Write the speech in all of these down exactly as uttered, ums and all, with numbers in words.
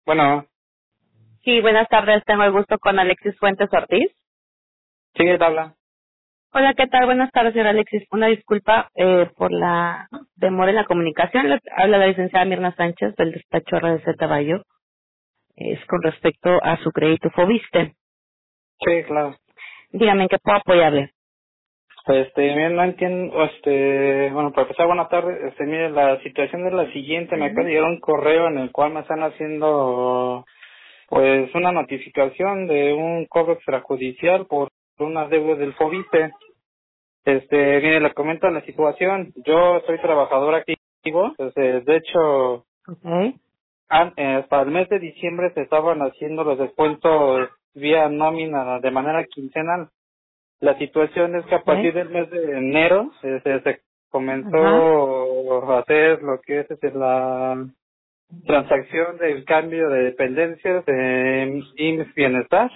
Bueno, Sí, buenas tardes. Tengo el gusto con Alexis Fuentes Ortiz. sí, ¿qué tal habla? Hola, ¿qué tal? Buenas tardes, señor Alexis. Una disculpa eh, por la demora en la comunicación. Le habla la licenciada Mirna Sánchez del despacho R D C Bayo. Es con respecto a su crédito Fobiste. Sí, claro. Dígame, ¿en qué puedo apoyarle? Este, bien, no entiendo, este, bueno, para empezar, buenas tardes. Este, mire, la situación es la siguiente. Me acaba de llegar un correo en el cual me están haciendo, pues, una notificación de un cobro extrajudicial por una deuda del Fobiste. Este, mire, le comento la situación. Yo soy trabajador activo. Este, de hecho, Okay. an- eh, hasta el mes de diciembre se estaban haciendo los descuentos vía nómina de manera quincenal. La situación es que a Okay. partir del mes de enero se, se, se Ajá. comenzó a hacer lo que es este, la transacción del cambio de dependencias en I M S S Bienestar.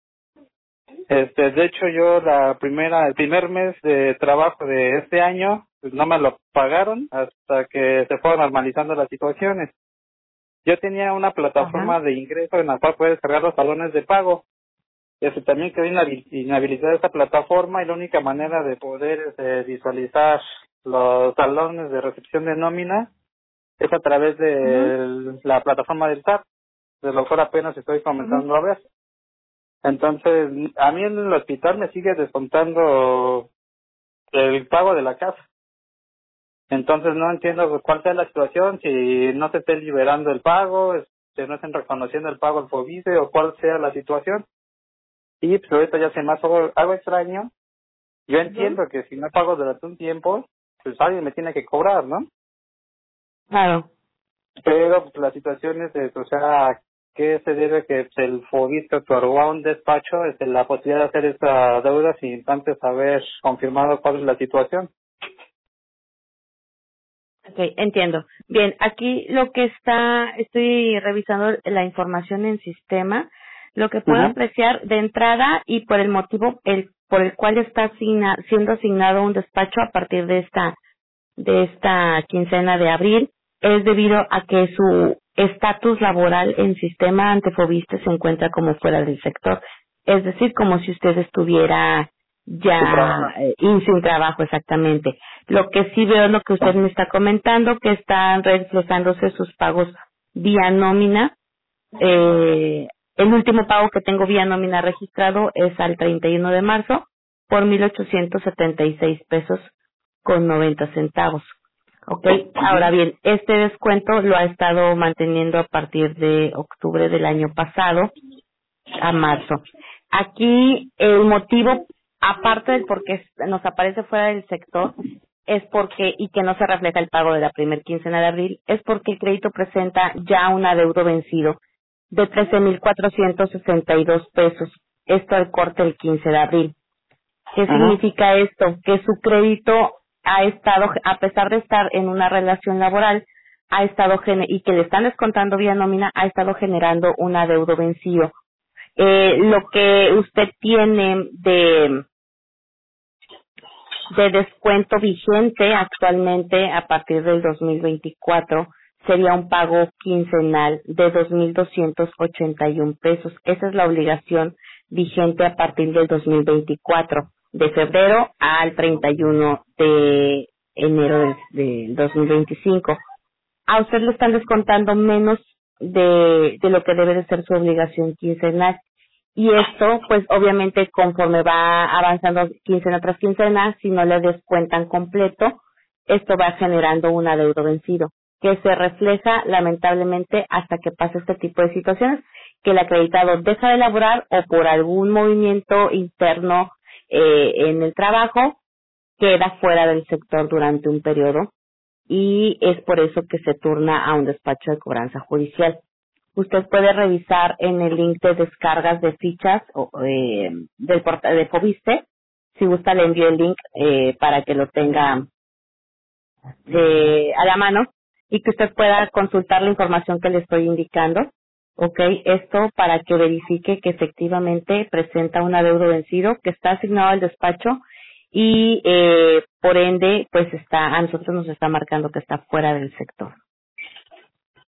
Este, de hecho, yo la primera, el primer mes de trabajo de este año, pues no me lo pagaron hasta que se fueron normalizando las situaciones. Yo tenía una Ajá. plataforma de ingreso en la cual puedes cargar los talones de pago. Este, también quedó inabil- inhabilitada esta plataforma y la única manera de poder este, visualizar los talones de recepción de nómina es a través Ujú, de la plataforma del S A T, de lo cual apenas estoy ujú. comenzando a ver. Entonces, a mí en el hospital me sigue descontando el pago de la casa. Entonces no entiendo cuál sea la situación, si no se esté liberando el pago, si no estén reconociendo el pago al FOBICE o cuál sea la situación. Y pues ahorita ya se me hace algo, algo extraño. Yo Ujú. entiendo que si no pago durante un tiempo, pues alguien me tiene que cobrar, ¿no? Claro. Pero pues, la situación es, de, o sea, ¿qué se debe que pues, el FOBICE otorgó a un despacho este, la posibilidad de hacer esta deuda sin antes haber confirmado cuál es la situación? Okay, entiendo. Bien, aquí lo que está, estoy revisando la información en sistema, lo que puedo Ujú. apreciar de entrada y por el motivo el, por el cual está asigna- siendo asignado un despacho a partir de esta, de esta quincena de abril, es debido a que su estatus laboral en sistema antefobiste se encuentra como fuera del sector. Es decir, como si usted estuviera Sin ya trabajar. eh, y sin trabajo exactamente. Lo que sí veo es lo que usted me está comentando, que están reflejándose sus pagos vía nómina. Eh, el último pago que tengo vía nómina registrado es al treinta y uno de marzo por mil ochocientos setenta y seis pesos con noventa centavos. Ok, ahora Ujú. bien, este descuento lo ha estado manteniendo a partir de octubre del año pasado a marzo. Aquí el motivo, aparte del por qué nos aparece fuera del sector, es porque, y que no se refleja el pago de la primer quincena de abril, es porque el crédito presenta ya un adeudo vencido de trece mil cuatrocientos sesenta y dos pesos. Esto al corte el quince de abril. ¿Qué Ajá. significa esto? Que su crédito ha estado, a pesar de estar en una relación laboral, ha estado gene- y que le están descontando vía nómina, ha estado generando un adeudo vencido. Eh, lo que usted tiene de, de descuento vigente actualmente a partir del dos mil veinticuatro sería un pago quincenal de dos mil doscientos ochenta y uno pesos. Esa es la obligación vigente a partir del dos mil veinticuatro, de febrero al treinta y uno de enero del, del dos mil veinticinco. A usted le están descontando menos de, de lo que debe de ser su obligación quincenal. Y esto, pues obviamente conforme va avanzando quincena tras quincena, si no le descuentan completo, esto va generando un adeudo vencido, que se refleja lamentablemente hasta que pasa este tipo de situaciones, que el acreditado deja de laborar o por algún movimiento interno eh, en el trabajo, queda fuera del sector durante un periodo y es por eso que se turna a un despacho de cobranza judicial. Usted puede revisar en el link de descargas de fichas o, eh, del portal de Fobiste. Si gusta le envío el link eh, para que lo tenga eh, a la mano y que usted pueda consultar la información que le estoy indicando. Ok, esto para que verifique que efectivamente presenta un adeudo vencido que está asignado al despacho y eh, por ende pues está a nosotros nos está marcando que está fuera del sector.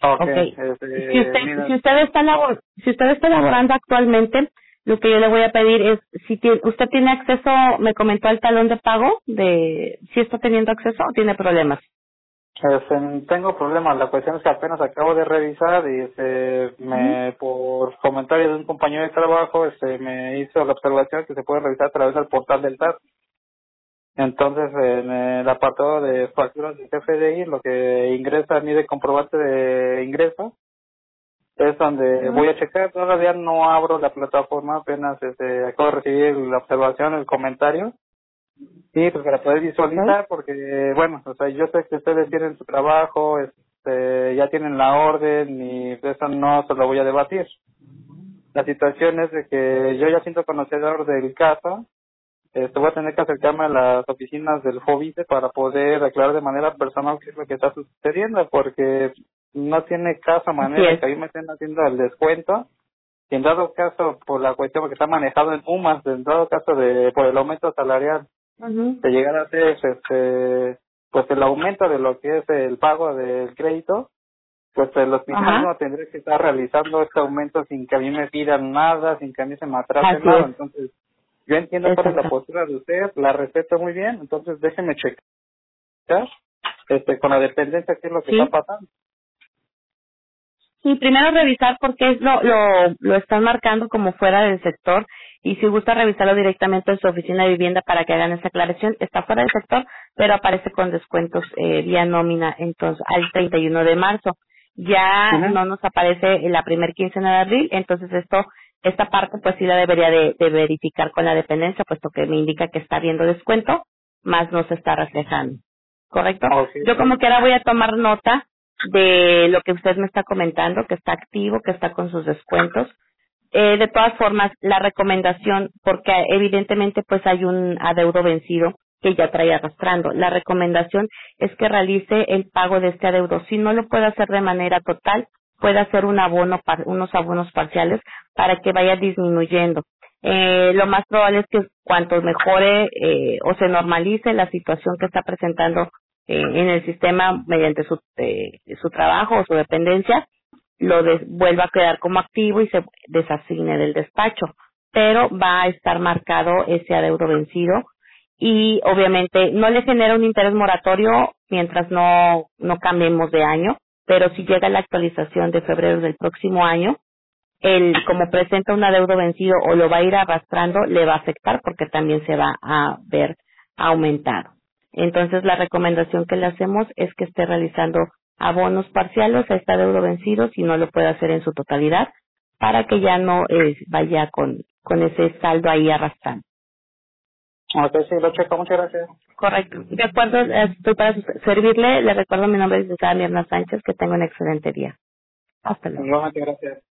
Okay, Okay. este, Si usted, mira, si usted está labor, si usted está laborando actualmente, lo que yo le voy a pedir es, si tiene, usted tiene acceso, me comentó el talón de pago, de si está teniendo acceso o tiene problemas. este, tengo problemas. La cuestión es que apenas acabo de revisar y este, Ujú. me, por comentario de un compañero de trabajo, este, me hizo la observación que se puede revisar a través del portal del T A S. Entonces, en el apartado de facturas de C F D I, lo que ingresa a mí de comprobante de ingreso, es donde voy Ujú. a checar. Todavía no abro la plataforma, apenas este, acabo de recibir la observación, el comentario. Sí, pues para poder Okay. visualizar, porque, bueno, o sea, yo sé que ustedes tienen su trabajo, este, ya tienen la orden y eso no se lo voy a debatir. La situación es de que yo ya siento conocedor del caso. Este, voy a tener que acercarme a las oficinas del FOBICE para poder aclarar de manera personal qué es lo que está sucediendo, porque no tiene caso Así manera es. que ahí me estén haciendo el descuento. Y en dado caso, por la cuestión, porque está manejado en UMAS, en dado caso de por el aumento salarial, Ujú. de llegar a hacer este, pues el aumento de lo que es el pago del crédito, pues el hospital Ajá. no tendría que estar realizando este aumento sin que a mí me pidan nada, sin que a mí se me atrase Así nada. es. Entonces, yo entiendo cuál es la Exacto. postura de usted, la respeto muy bien, entonces déjeme checar este, con la dependencia qué es lo que está Sí. pasando. Sí, primero revisar por qué es lo, lo, lo están marcando como fuera del sector y si gusta revisarlo directamente en su oficina de vivienda para que hagan esa aclaración. Está fuera del sector, pero aparece con descuentos eh, vía nómina entonces al treinta y uno de marzo. Ya Ujú. no nos aparece en la primer quincena de abril, entonces esto, esta parte pues sí la debería de, de verificar con la dependencia, puesto que me indica que está habiendo descuento, más no se está reflejando. ¿Correcto? Ok, Yo como quiera voy a tomar nota de lo que usted me está comentando, que está activo, que está con sus descuentos. Eh, de todas formas, la recomendación, porque evidentemente pues hay un adeudo vencido que ya trae arrastrando. La recomendación es que realice el pago de este adeudo. Si no lo puede hacer de manera total, puede hacer un abono, par- unos abonos parciales para que vaya disminuyendo. Eh, lo más probable es que cuanto mejore eh, o se normalice la situación que está presentando eh, en el sistema mediante su, eh, su trabajo o su dependencia, lo des- vuelva a quedar como activo y se desasigne del despacho, pero va a estar marcado ese adeudo vencido y obviamente no le genera un interés moratorio mientras no, no cambiemos de año, pero si llega la actualización de febrero del próximo año, el como presenta un adeudo vencido o lo va a ir arrastrando, le va a afectar porque también se va a ver aumentado. Entonces, la recomendación que le hacemos es que esté realizando abonos parciales a este adeudo vencido si no lo puede hacer en su totalidad para que ya no eh, vaya con, con ese saldo ahí arrastrando. ok, sí, lo checo, muchas gracias. Correcto. De acuerdo, eh, estoy para servirle. Le recuerdo mi nombre es Licenciada Mirna Sánchez. Que tenga un excelente día. Hasta luego. Igualmente, gracias.